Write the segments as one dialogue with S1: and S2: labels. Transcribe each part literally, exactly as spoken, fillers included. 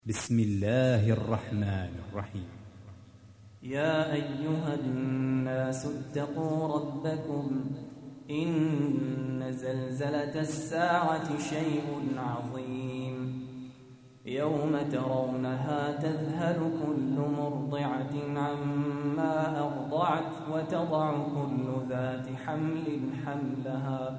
S1: بسم الله الرحمن الرحيم.
S2: يا أيها الناس اتقوا ربكم إن زلزلة الساعة شيء عظيم يوم ترونها تذهل كل مرضعة عما أرضعت وتضع كل ذات حمل حملها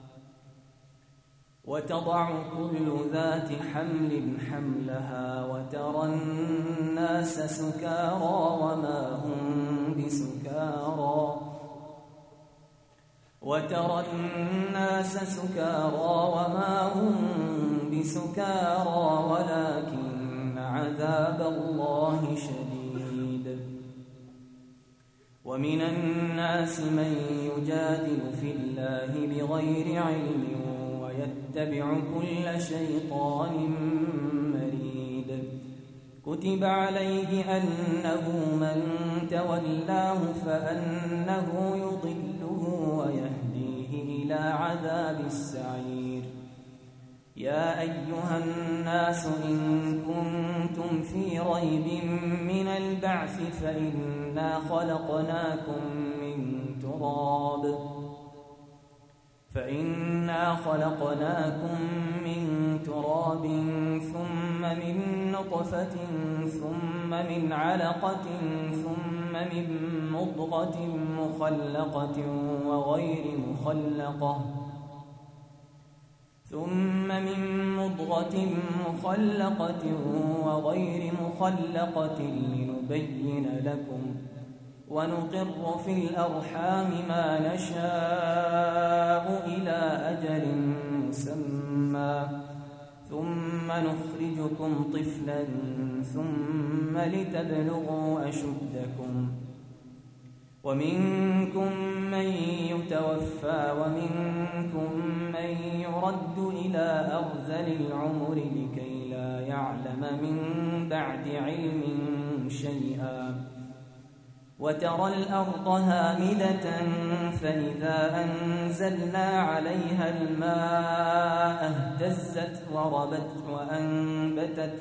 S2: وتضع كل ذات حمل حملها وترى الناس سكارى وما هم بسكارى وترى الناس سكارى وما هم بسكارى ولكن عذاب الله شديد. ومن الناس من يجادل في الله بغير علم ويتبع كل شيطان مريد. كتب عليه أنه من تولاه فأنه يضله ويهديه إلى عذاب السعير. يا أيها الناس إن كنتم في ريب من البعث فإنا خلقناكم من تراب فإنا خلقناكم من تراب ثم من نطفة ثم من علقة ثم من مضغة مخلقة وغير مخلقة ثم من مضغة مخلقة وغير مخلقة لنبين لكم ونقر في الأرحام ما نشاء إلى أجل مسمى ثم نخرجكم طفلا ثم لتبلغوا أشدكم ومنكم من يتوفى ومنكم من يرد إلى أرذل العمر لكي لا يعلم من بعد علم شيئا. وترى الأرض هامدة فإذا أنزلنا عليها الماء اهتزت وربت وأنبتت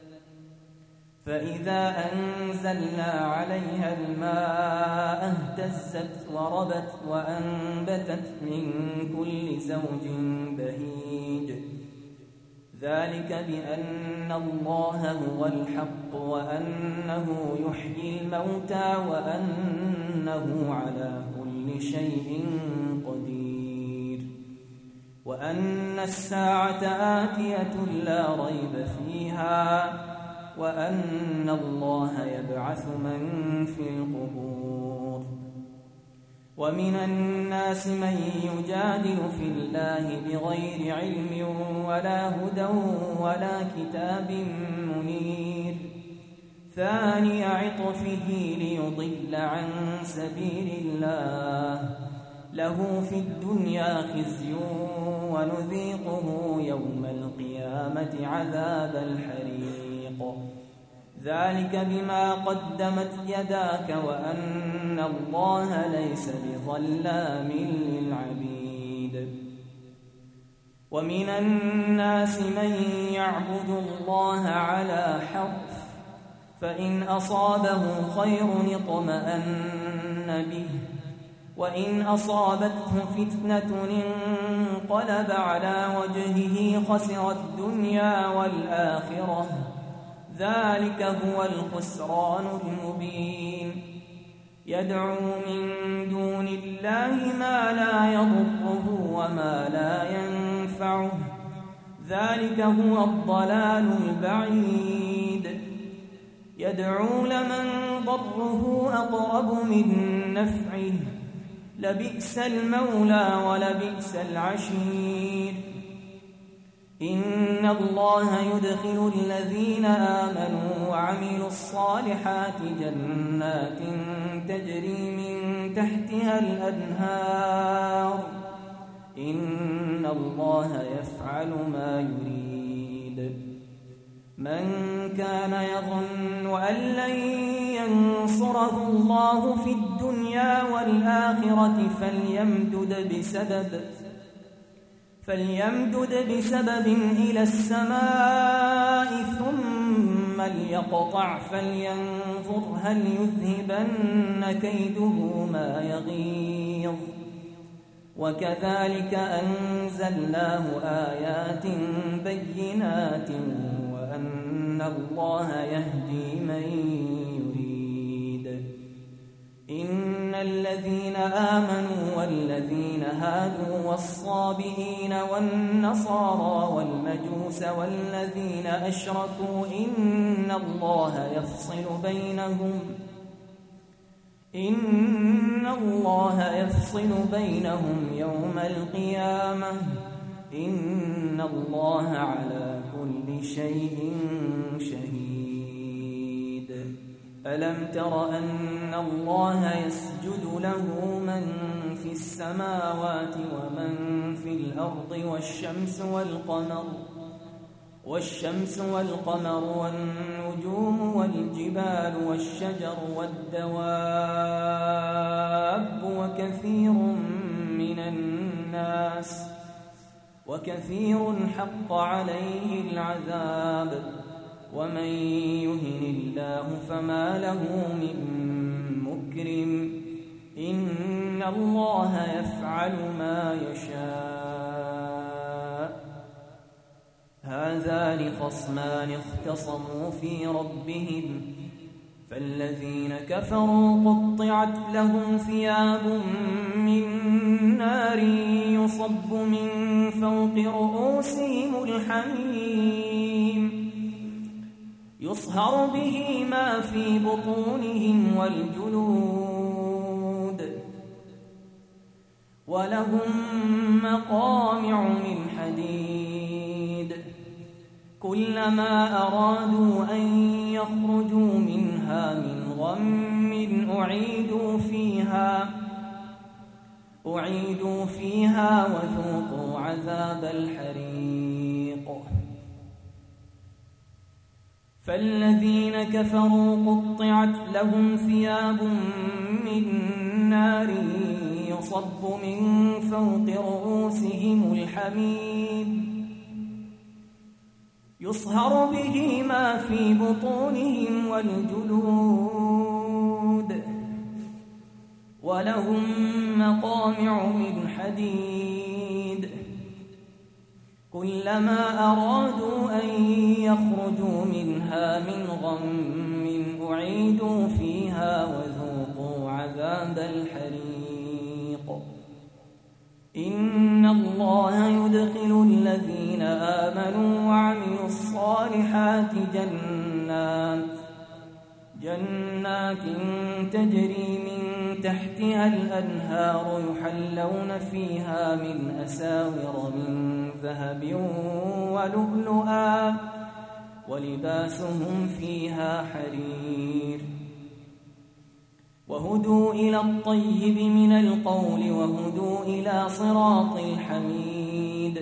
S2: فإذا أنزلنا عليها الماء اهتزت وربت وأنبتت من كل زوج بهيج. ذلك بأن الله هو الحق وأنه يحيي الموتى وأنه على كل شيء قدير وأن الساعة آتية لا ريب فيها وأن الله يبعث من في القبور. ومن الناس من يجادل في الله بغير علم ولا هدى ولا كتاب منير. ثاني عطفه ليضل عن سبيل الله له في الدنيا خزي ونذيقه يوم القيامة عذاب الحريق. ذلك بما قدمت يداك وأن الله ليس بظلام للعبيد. ومن الناس من يعبد الله على حرف فإن أصابه خير اطمأن به وإن أصابته فتنة انقلب على وجهه خسر الدنيا والآخرة. ذلك هو الخسران المبين. يدعو من دون الله ما لا يضره وما لا ينفعه. ذلك هو الضلال البعيد. يدعو لمن ضره أقرب من نفعه لبئس المولى ولبئس العشير. إن الله يدخل الذين آمنوا وعملوا الصالحات جنات تجري من تحتها الأنهار. إن الله يفعل ما يريد. من كان يظن أن لن ينصره الله في الدنيا والآخرة فليمدد بسبب فليمدد بسبب إلى السماء ثم ليقطع فلينظر هل يذهبن كيده ما يغيظ وكذلك أنزلناه آيات بينات وأن الله يهدي من يريد. إن الذين آمنوا والذين هادوا والصابئين والنصارى والمجوس والذين أشركوا إن الله يفصل بينهم إن الله يفصل بينهم يوم القيامة إن الله على كل شيء شهيد. ألم تر أن الله يسجد له من في السماوات ومن في الأرض والشمس والقمر والشمس والقمر والنجوم والجبال والشجر والدواب وكثير من الناس وكثير حق عليه العذاب ومن يهن الله فما له من مكرم إن الله يفعل ما يشاء. هذان خصمان اختصموا في ربهم فالذين كفروا قطعت لهم ثياب من نار يصب من فوق رؤوسهم الحميم يصهر به ما في بطونهم والجلود ولهم مقامع من حديد كلما أرادوا أن يخرجوا منها من غم أعيدوا فيها أعيدوا فيها وذوقوا عذاب الحريق. فالذين كفروا قطعت لهم ثياب من نار يصب من فوق رؤوسهم الحميم يصهر به ما في بطونهم والجلود ولهم مقامع من حديد كلما أرادوا أن يخرجوا منها من غم أعيدوا فيها وذوقوا عذاب الحريق. إن الله يدخل الذين آمنوا وعملوا الصالحات جنات جنات تجري من تحتها الأنهار يحلون فيها من أساور من ذهب ولؤلؤا ولباسهم فيها حرير وهدوا إلى الطيب من القول وهدوا إلى صراط الحميد.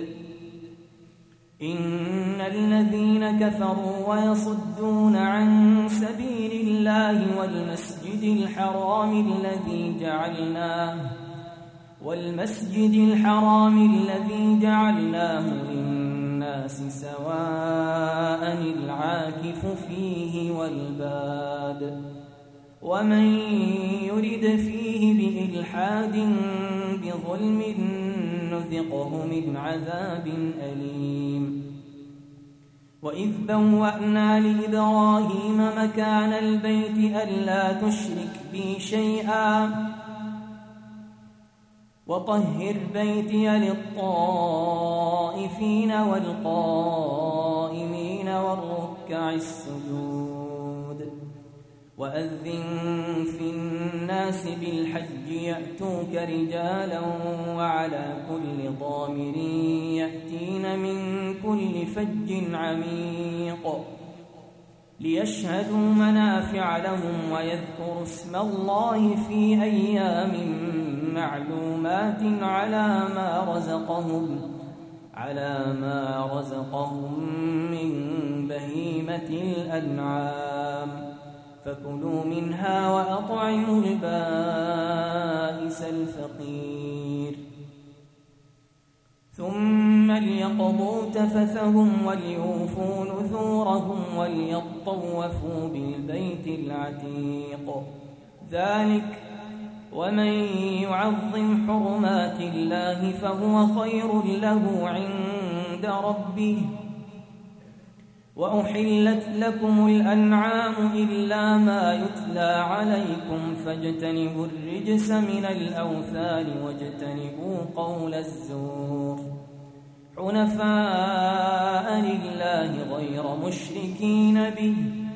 S2: إن الذين كفروا ويصدون عن سبيل الله والمسجد الحرام الذي جعلناه والمسجد الحرام الذي جعلناه للناس سواء العاكف فيه والباد ومن يرد فيه بإلحاد بظلم نذقه من عذاب أليم. وإذ بوأنا لإبراهيم مكان البيت ألا تشرك بي شيئا وطهر بيتي للطائفين والقائمين والركع السجود. وأذن في الناس بالحج يأتوك رجالا وعلى كل ضامر يأتين من كل فج عميق ليشهدوا منافع لهم ويذكروا اسم الله في أيام معلومات على ما رزقهم على ما رزقهم من بهيمة الأنعام فكلوا منها وأطعموا البائس الفقير. ثم ليقضوا تفثهم وليوفوا نذورهم وليطوفوا بالبيت العتيق. ذلك ومن يعظم حرمات الله فهو خير له عند ربه. وأحلت لكم الأنعام إلا ما يتلى عليكم فاجتنبوا الرجس من الأوثان واجتنبوا قول الزور حنفاء لله غير مشركين به.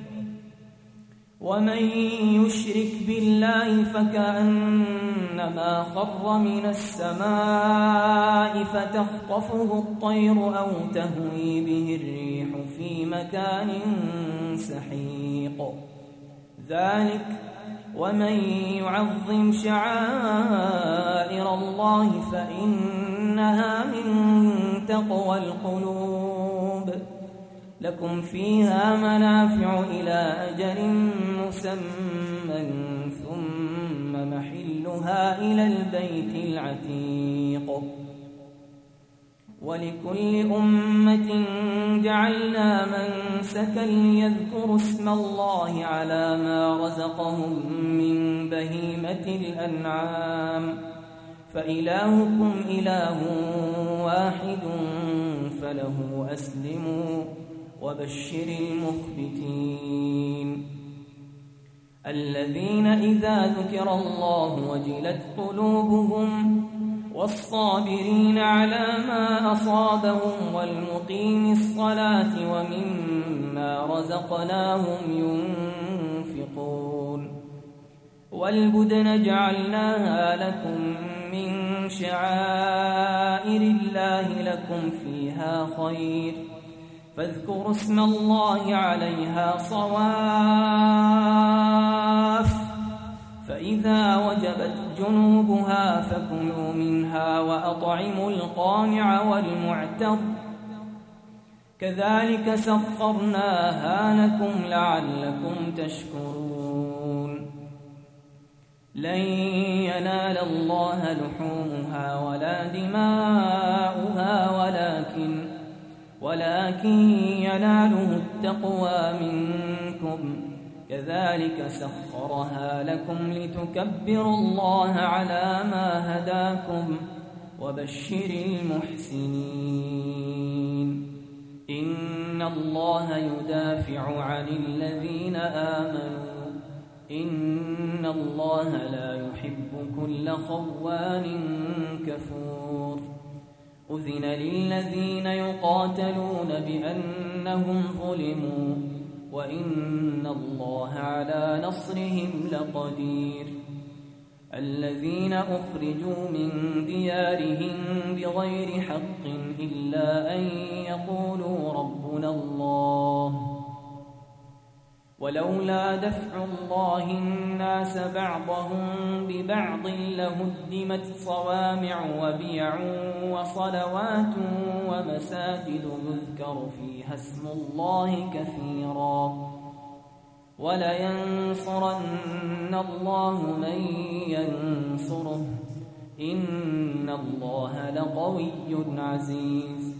S2: ومن يشرك بالله فكأنما خر من السماء فتخطفه الطير أو تهوي به الريح في مكان سحيق. ذلك ومن يعظم شعائر الله فإنها من تقوى القلوب. لكم فيها منافع إلى أجل مسمى ثم محلها إلى البيت العتيق. ولكل أمة جعلنا منسكا ليذكروا اسم الله على ما رزقهم من بهيمة الأنعام فإلهكم إله واحد فله أسلموا وبشر المخبتين الذين إذا ذكر الله وجلت قلوبهم والصابرين على ما أصابهم والمقيم الصلاة ومما رزقناهم ينفقون. والبدن جعلناها لكم من شعائر الله لكم فيها خير فاذكروا اسم الله عليها صواف فإذا وجبت جنوبها فكلوا منها وأطعموا القانع والمعتر كذلك سخرناها لكم لعلكم تشكرون. لن ينال الله لحومها ولا دماؤها ولكن ولكن يناله التقوى منكم كذلك سخرها لكم لتكبروا الله على ما هداكم وبشر المحسنين. إن الله يدافع عن الذين آمنوا إن الله لا يحب كل خوان كفور. أذن للذين يقاتلون بأنهم ظلموا وإن الله على نصرهم لقدير. الذين أخرجوا من ديارهم بغير حق إلا أن يقولوا ربنا الله ولولا دفع الله الناس بعضهم ببعض لهدمت صوامع وبيع وصلوات ومساجد يذكر فيها اسم الله كثيرا ولينصرن الله من ينصره إن الله لقوي عزيز.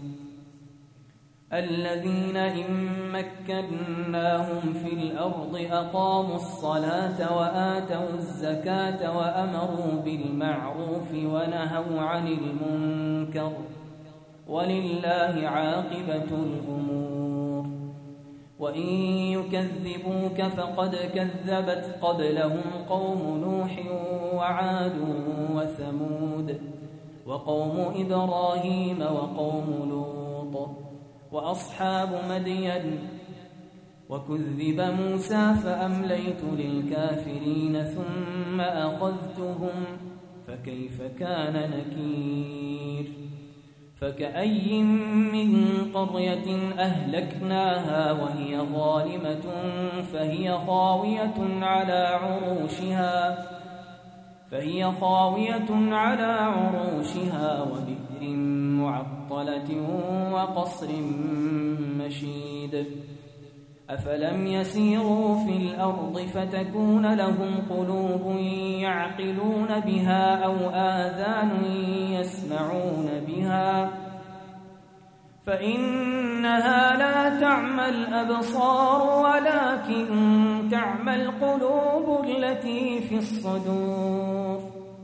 S2: الذين إن مكناهم في الأرض أقاموا الصلاة وآتوا الزكاة وأمروا بالمعروف ونهوا عن المنكر ولله عاقبة الأمور. وإن يكذبوك فقد كذبت قبلهم قوم نوح وعاد وثمود وقوم إبراهيم وقوم لوط وأصحاب مدين وكذب موسى فأمليت للكافرين ثم أخذتهم فكيف كان نكير. فكأي من قرية أهلكناها وهي ظالمة فهي خاوية على عروشها فهي خاوية على عروشها وبئر معطلة وقصر مشيد. أفلم يسيروا في الأرض فتكون لهم قلوب يعقلون بها أو آذان يسمعون بها فإنها لا تعمى الأبصار ولكن تعمى القلوب التي في الصدور.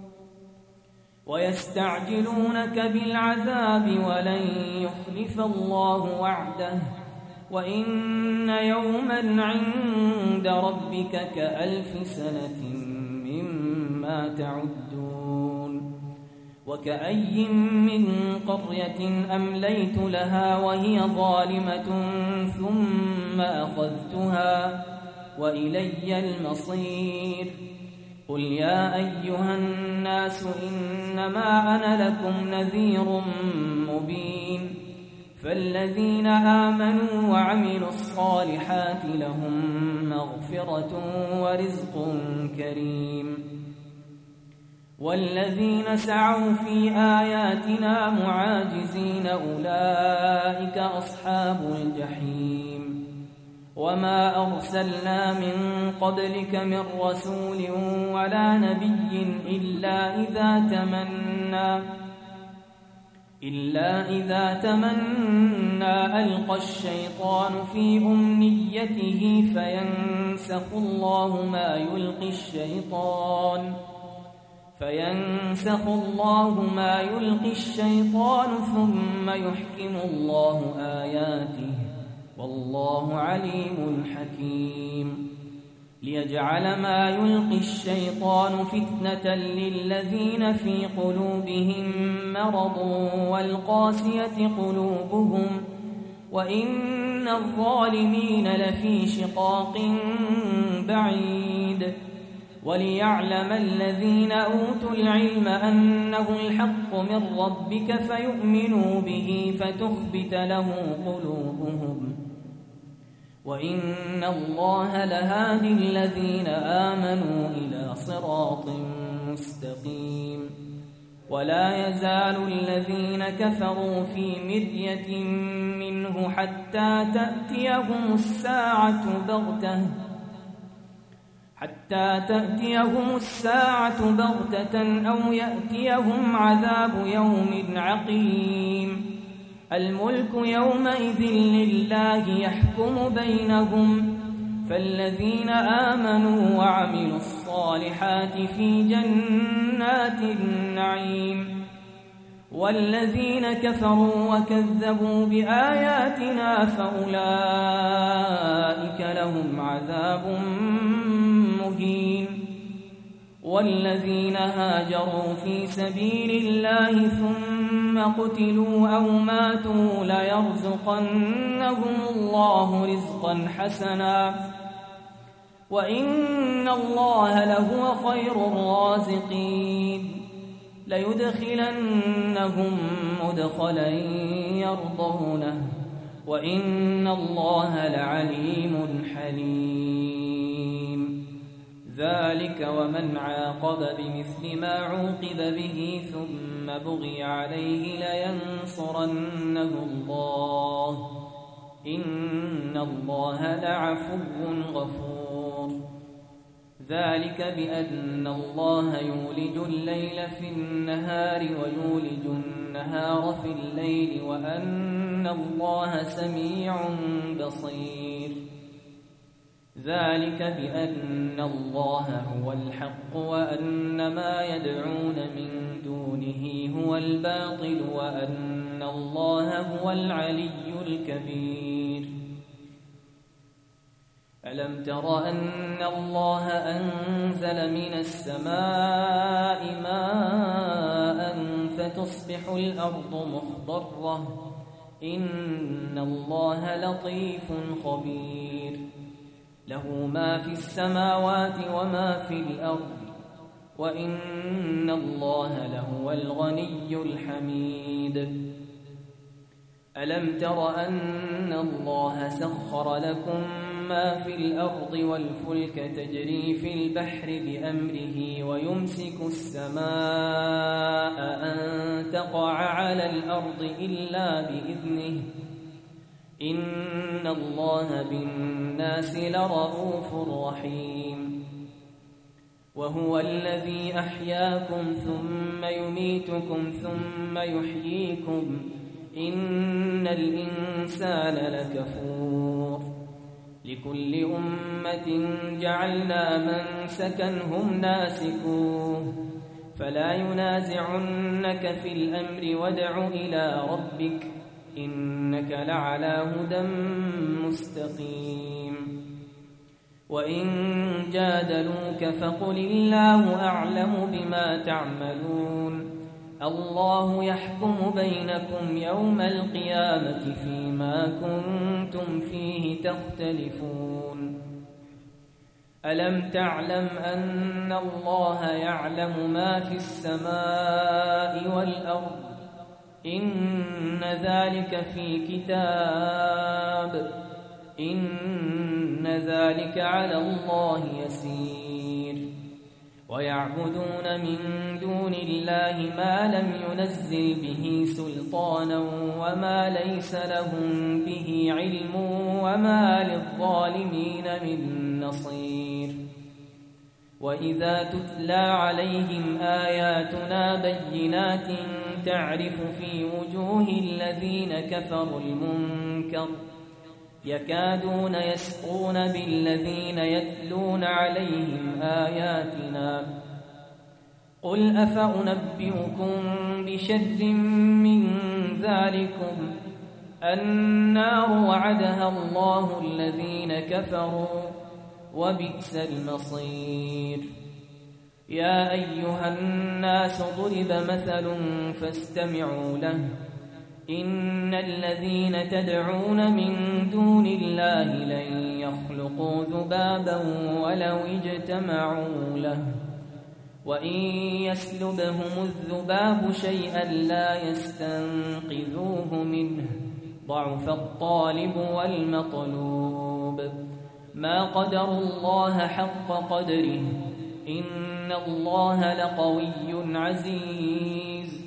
S2: ويستعجلونك بالعذاب ولن يخلف الله وعده وإن يوما عند ربك كألف سنة مما تعدون. وكأي من قرية أمليت لها وهي ظالمة ثم أخذتها وإلي المصير. قل يا أيها الناس إنما أنا لكم نذير مبين. فالذين آمنوا وعملوا الصالحات لهم مغفرة ورزق كريم. والذين سعوا في آياتنا معاجزين أولئك أصحاب الجحيم. وما أرسلنا من قبلك من رسول ولا نبي إلا إذا تمنى إلا إذا تمنى ألقى الشيطان في أمنيته فينسخ الله ما يلقي الشيطان فينسخ الله ما يلقي الشيطان ثم يحكم الله آياته والله عليم حكيم. ليجعل ما يلقي الشيطان فتنة للذين في قلوبهم مرض والقاسية قلوبهم وإن الظالمين لفي شقاق بعيد. وليعلم الذين أوتوا العلم أنه الحق من ربك فيؤمنوا به فتخبت له قلوبهم وإن الله لهادي الذين آمنوا إلى صراط مستقيم. ولا يزال الذين كفروا في مرية منه حتى تأتيهم الساعة بغتة حتى تأتيهم الساعة بغتة أو يأتيهم عذاب يوم عقيم. الملك يومئذ لله يحكم بينهم. فالذين آمنوا وعملوا الصالحات في جنات النعيم. والذين كفروا وكذبوا بآياتنا فأولئك لهم عذاب مهين. والذين هاجروا في سبيل الله ثم قتلوا أو ماتوا ليرزقنهم الله رزقا حسنا وإن الله لهو خير الرازقين. ليدخلنهم مدخلا يرضونه وإن الله لعليم حليم. ذلك ومن عاقب بمثل ما عوقب به ثم بغي عليه لينصرنه الله إن الله لعفو غفور. ذلك بأن الله يولج الليل في النهار ويولج النهار في الليل وأن الله سميع بصير. ذلك بأن الله هو الحق وأن ما يدعون من دونه هو الباطل وأن الله هو العلي الكبير. ألم تر أن الله أنزل من السماء ماء فتصبح الأرض مخضرة إن الله لطيف خبير. له ما في السماوات وما في الأرض وإن الله لهو الغني الحميد. ألم تر أن الله سخر لكم ما في الأرض والفلك تجري في البحر بأمره ويمسك السماء أن تقع على الأرض إلا بإذنه إن الله بالناس لرؤوف رحيم. وهو الذي أحياكم ثم يميتكم ثم يحييكم إن الإنسان لكفور لكل أمة جعلنا منسكا هم ناسكوه فلا ينازعنك في الأمر وادع إلى ربك إنك لعلى هدى مستقيم وإن جادلوك فقل الله أعلم بما تعملون الله يحكم بينكم يوم القيامة فيما كنتم فيه تختلفون ألم تعلم أن الله يعلم ما في السماء والأرض إن ذلك في كتاب إن ذلك على الله يسير ويعبدون من دون الله ما لم ينزل به سلطانا وما ليس لهم به علم وما للظالمين من نصير وإذا تتلى عليهم آياتنا بينات تعرف في وجوه الذين كفروا المنكر يكادون يسقون بالذين يتلون عليهم آياتنا قل أفأنبئكم بشر من ذلكم النار وعدها الله الذين كفروا وبئس المصير يا أيها الناس ضرب مثل فاستمعوا له إن الذين تدعون من دون الله لن يخلقوا ذبابا ولو اجتمعوا له وإن يسلبهم الذباب شيئا لا يستنقذوه منه ضعف الطالب والمطلوب ما قدر الله حق قدره إن الله لقوي عزيز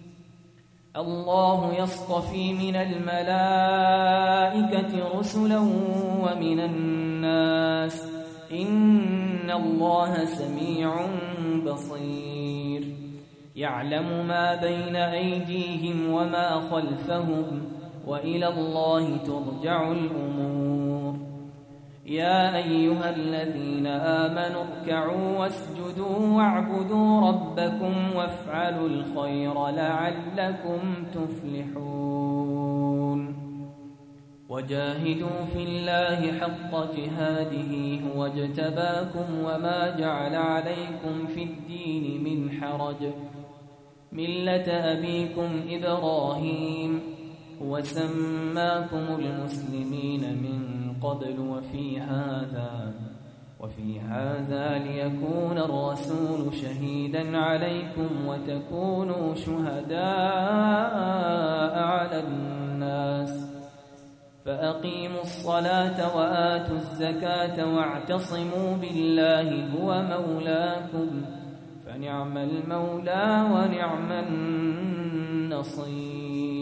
S2: الله يصطفي من الملائكة رسلا ومن الناس إن الله سميع بصير يعلم ما بين أيديهم وما خلفهم وإلى الله ترجع الأمور يا أيها الذين آمنوا اركعوا واسجدوا واعبدوا ربكم وافعلوا الخير لعلكم تفلحون وجاهدوا في الله حق جهاده هو اجتباكم وما جعل عليكم في الدين من حرج ملة أبيكم إبراهيم وسماكم المسلمين من قبل وفي هذا وفي هذا ليكون الرسول شهيدا عليكم وتكونوا شهداء على الناس فأقيموا الصلاة وآتوا الزكاة واعتصموا بالله هو مولاكم فنعم المولى ونعم النصير